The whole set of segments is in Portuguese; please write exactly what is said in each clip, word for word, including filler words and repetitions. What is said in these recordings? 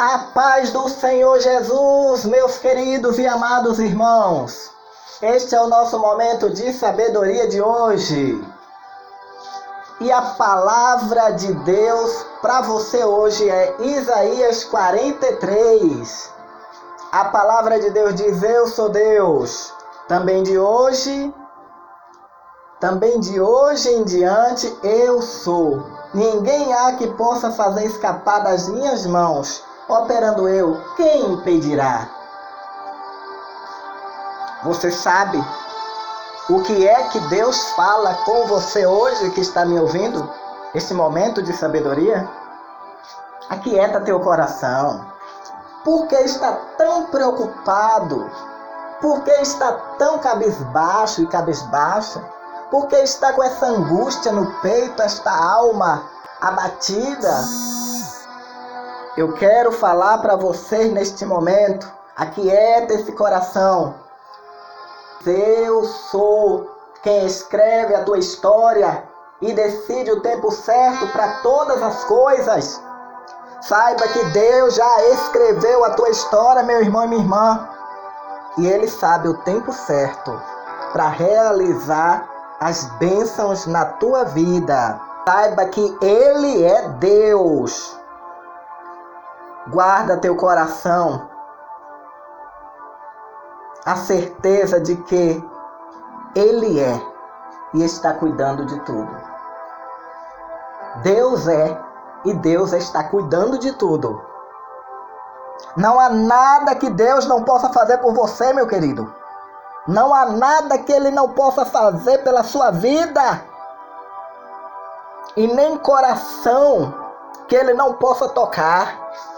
A paz do Senhor Jesus, meus queridos e amados irmãos. Este é o nosso momento de sabedoria de hoje. E a palavra de Deus para você hoje é Isaías quarenta e três. A palavra de Deus diz: eu sou Deus. Também de hoje, também de hoje em diante eu sou. Ninguém há que possa fazer escapar das minhas mãos. Operando eu, quem impedirá? Você sabe o que é que Deus fala com você hoje que está me ouvindo? Esse momento de sabedoria? Aquieta teu coração. Por que está tão preocupado? Por que está tão cabisbaixo e cabisbaixa? Por que está com essa angústia no peito, esta alma abatida? Eu quero falar para vocês neste momento. Aquieta esse coração. Eu sou quem escreve a tua história e decide o tempo certo para todas as coisas. Saiba que Deus já escreveu a tua história, meu irmão e minha irmã. E Ele sabe o tempo certo para realizar as bênçãos na tua vida. Saiba que Ele é Deus. Guarda teu coração a certeza de que Ele é e está cuidando de tudo. Deus é e Deus está cuidando de tudo. Não há nada que Deus não possa fazer por você, meu querido. Não há nada que Ele não possa fazer pela sua vida. E nem coração que Ele não possa tocar.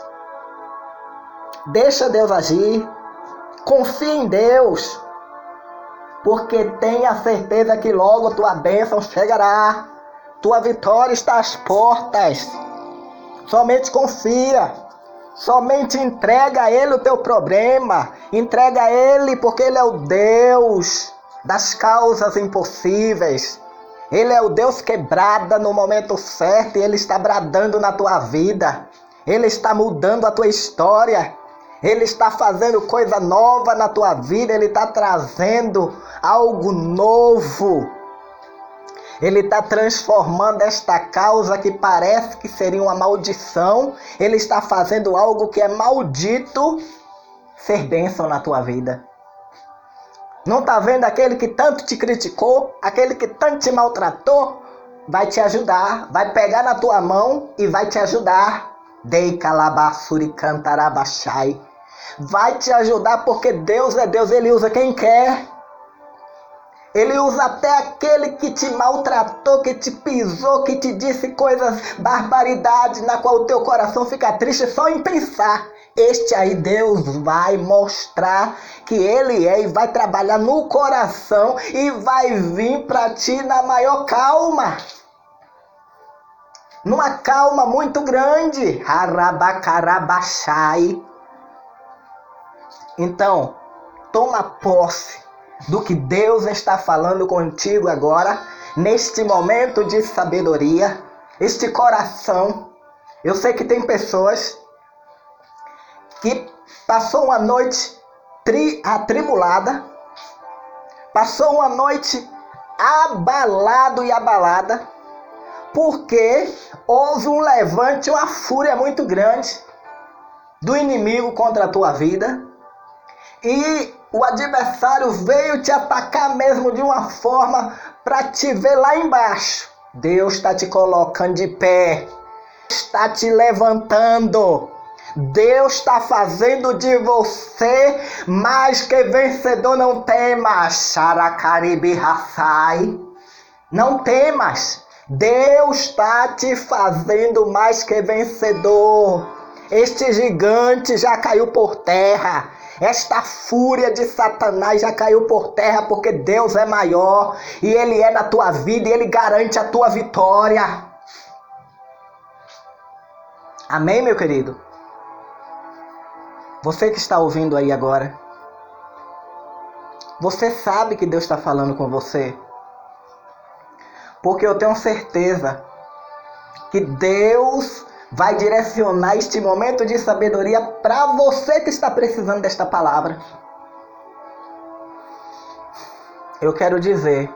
Deixa Deus agir. Confia em Deus. Porque tenha certeza que logo tua bênção chegará. Tua vitória está às portas. Somente confia. Somente entrega a Ele o teu problema. Entrega a Ele porque Ele é o Deus das causas impossíveis. Ele é o Deus que brada no momento certo e Ele está bradando na tua vida. Ele está mudando a tua história. Ele está fazendo coisa nova na tua vida. Ele está trazendo algo novo. Ele está transformando esta causa que parece que seria uma maldição. Ele está fazendo algo que é maldito ser bênção na tua vida. Não está vendo aquele que tanto te criticou? Aquele que tanto te maltratou? Vai te ajudar. Vai pegar na tua mão e vai te ajudar. Dei calabassuri cantarabachai. Vai te ajudar porque Deus é Deus. Ele usa quem quer. Ele usa até aquele que te maltratou, que te pisou, que te disse coisas, barbaridades, na qual o teu coração fica triste só em pensar. Este aí Deus vai mostrar que Ele é e vai trabalhar no coração e vai vir para ti na maior calma. Numa calma muito grande. Harabacarabachai. Então, toma posse do que Deus está falando contigo agora, neste momento de sabedoria, este coração. Eu sei que tem pessoas que passou uma noite tri, atribulada, passou uma noite abalado e abalada, porque houve um levante, uma fúria muito grande do inimigo contra a tua vida. E o adversário veio te atacar mesmo de uma forma para te ver lá embaixo. Deus está te colocando de pé. Está te levantando. Deus está fazendo de você mais que vencedor. Não temas. Xaracaribirraçai. Não temas. Deus está te fazendo mais que vencedor. Este gigante já caiu por terra. Esta fúria de Satanás já caiu por terra porque Deus é maior e Ele é na tua vida e Ele garante a tua vitória. Amém, meu querido? Você que está ouvindo aí agora, você sabe que Deus está falando com você? Porque eu tenho certeza que Deus vai direcionar este momento de sabedoria para você que está precisando desta palavra. Eu quero dizer,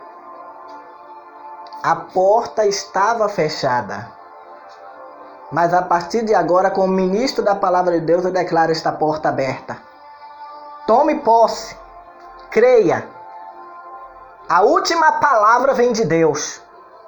a porta estava fechada, mas a partir de agora, como ministro da palavra de Deus, eu declaro esta porta aberta. Tome posse, creia. A última palavra vem de Deus.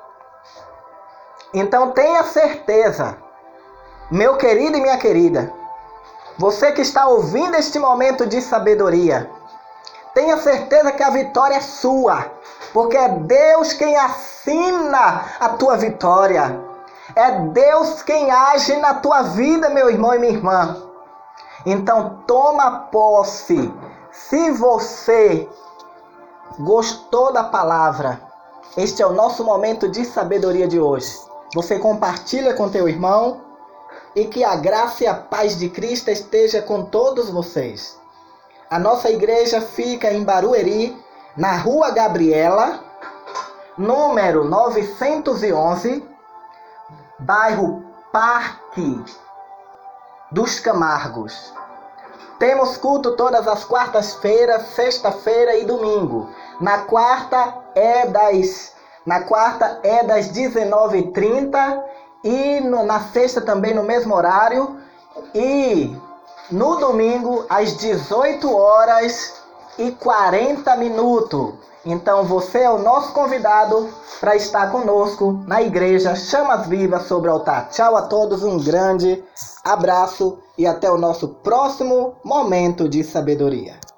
Então tenha certeza, meu querido e minha querida, você que está ouvindo este momento de sabedoria, tenha certeza que a vitória é sua, porque é Deus quem assina a tua vitória. É Deus quem age na tua vida, meu irmão e minha irmã. Então toma posse. Se você gostou da palavra, este é o nosso momento de sabedoria de hoje. Você compartilha com teu irmão e que a graça e a paz de Cristo esteja com todos vocês. A nossa igreja fica em Barueri, na Rua Gabriela, número novecentos e onze, bairro Parque dos Camargos. Temos culto todas as quartas-feiras, sexta-feira e domingo. Na quarta é das, na quarta é das dezenove e trinta e no, na sexta também no mesmo horário. E no domingo às dezoito horas e quarenta minutos. Então você é o nosso convidado para estar conosco na igreja Chamas Vivas sobre o Altar. Tchau a todos, um grande abraço e até o nosso próximo momento de sabedoria.